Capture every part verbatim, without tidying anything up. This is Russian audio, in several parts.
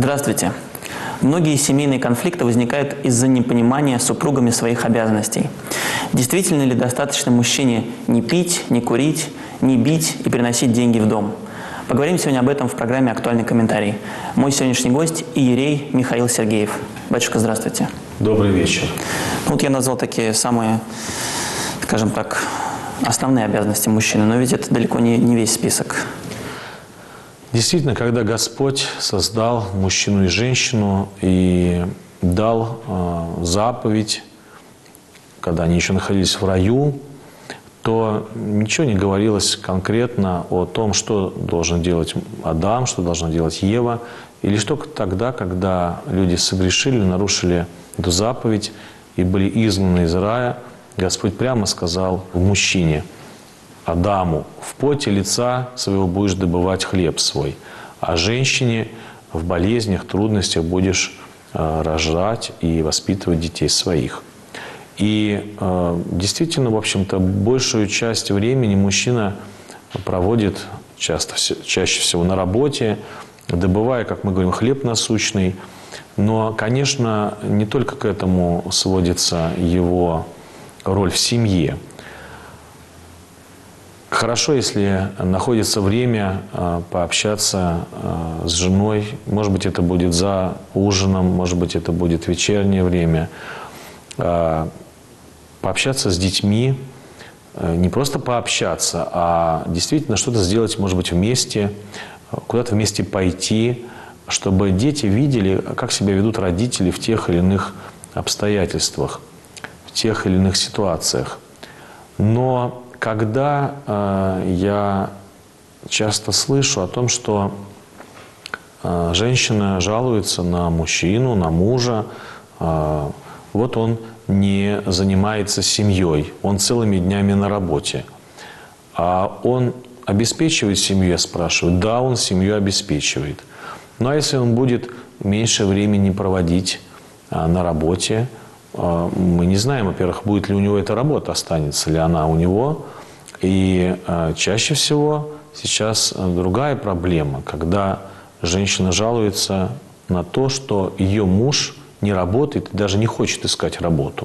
Здравствуйте. Многие семейные конфликты возникают из-за непонимания супругами своих обязанностей. Действительно ли достаточно мужчине не пить, не курить, не бить и приносить деньги в дом? Поговорим сегодня об этом в программе «Актуальный комментарий». Мой сегодняшний гость – иерей Михаил Сергеев. Батюшка, здравствуйте. Добрый вечер. Ну, вот я назвал такие самые, скажем так, основные обязанности мужчины, но ведь это далеко не, не весь список. Действительно, когда Господь создал мужчину и женщину и дал э, заповедь, когда они еще находились в раю, то ничего не говорилось конкретно о том, что должен делать Адам, что должна делать Ева. И лишь только тогда, когда люди согрешили, нарушили эту заповедь и были изгнаны из рая, Господь прямо сказал мужчине, Адаму: в поте лица своего будешь добывать хлеб свой, а женщине в болезнях, трудностях будешь э, рожать и воспитывать детей своих. И э, действительно, в общем-то, большую часть времени мужчина проводит часто, чаще всего на работе, добывая, как мы говорим, хлеб насущный. Но, конечно, не только к этому сводится его роль в семье. Хорошо, если находится время э, пообщаться э, с женой. Может быть, это будет за ужином, может быть, это будет вечернее время. Э, пообщаться с детьми. Э, не просто пообщаться, а действительно что-то сделать, может быть, вместе, куда-то вместе пойти, чтобы дети видели, как себя ведут родители в тех или иных обстоятельствах, в тех или иных ситуациях. Но когда э, я часто слышу о том, что э, женщина жалуется на мужчину, на мужа, э, вот он не занимается семьей, он целыми днями на работе. А он обеспечивает семью, я спрашиваю? Да, он семью обеспечивает. Ну а если он будет меньше времени проводить э, на работе, мы не знаем, во-первых, будет ли у него эта работа, останется ли она у него. И э, чаще всего сейчас другая проблема, когда женщина жалуется на то, что ее муж не работает и даже не хочет искать работу.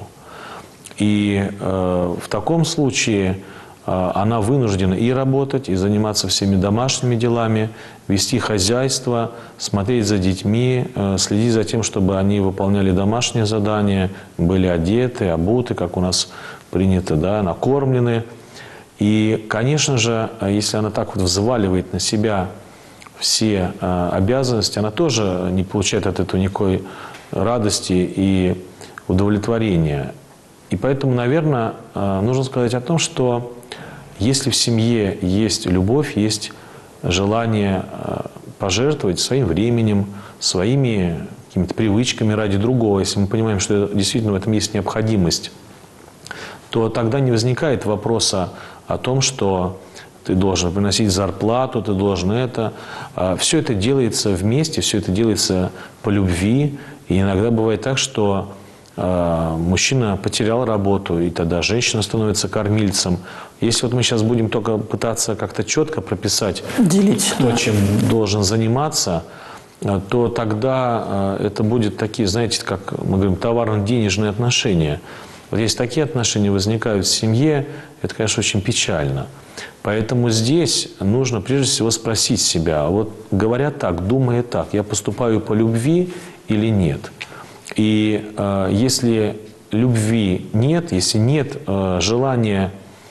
И э, в таком случае э, она вынуждена и работать, и заниматься всеми домашними делами, вести хозяйство, смотреть за детьми, э, следить за тем, чтобы они выполняли домашние задания, были одеты, обуты, как у нас принято, да, накормлены. И, конечно же, если она так вот взваливает на себя все э, обязанности, она тоже не получает от этого никакой радости и удовлетворения. И поэтому, наверное, э, нужно сказать о том, что если в семье есть любовь, есть желание э, пожертвовать своим временем, своими какими-то привычками ради другого, если мы понимаем, что действительно в этом есть необходимость, то тогда не возникает вопроса о том, что ты должен приносить зарплату, ты должен это. Все это делается вместе, все это делается по любви. И иногда бывает так, что мужчина потерял работу, и тогда женщина становится кормильцем. Если вот мы сейчас будем только пытаться как-то четко прописать делить, то, да. чем должен заниматься, то тогда это будет такие, знаете, как мы говорим, товарно-денежные отношения. Вот если такие отношения возникают в семье, это, конечно, очень печально. Поэтому здесь нужно прежде всего спросить себя, вот говоря так, думая так, я поступаю по любви или нет? И э, если любви нет, если нет э, желания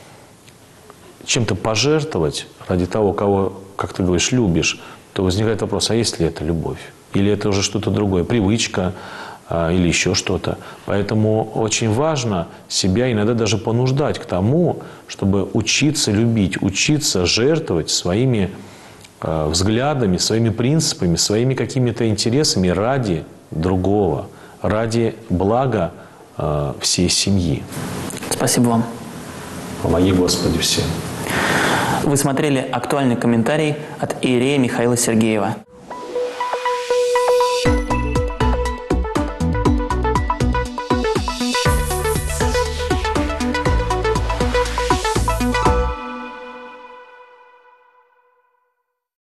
чем-то пожертвовать ради того, кого, как ты говоришь, любишь, то возникает вопрос, а есть ли это любовь? Или это уже что-то другое, привычка, или еще что-то. Поэтому очень важно себя иногда даже понуждать к тому, чтобы учиться любить, учиться жертвовать своими э, взглядами, своими принципами, своими какими-то интересами ради другого, ради блага э, всей семьи. Спасибо вам. Помоги, Господи, всем. Вы смотрели «Актуальный комментарий» от иерея Михаила Сергеева.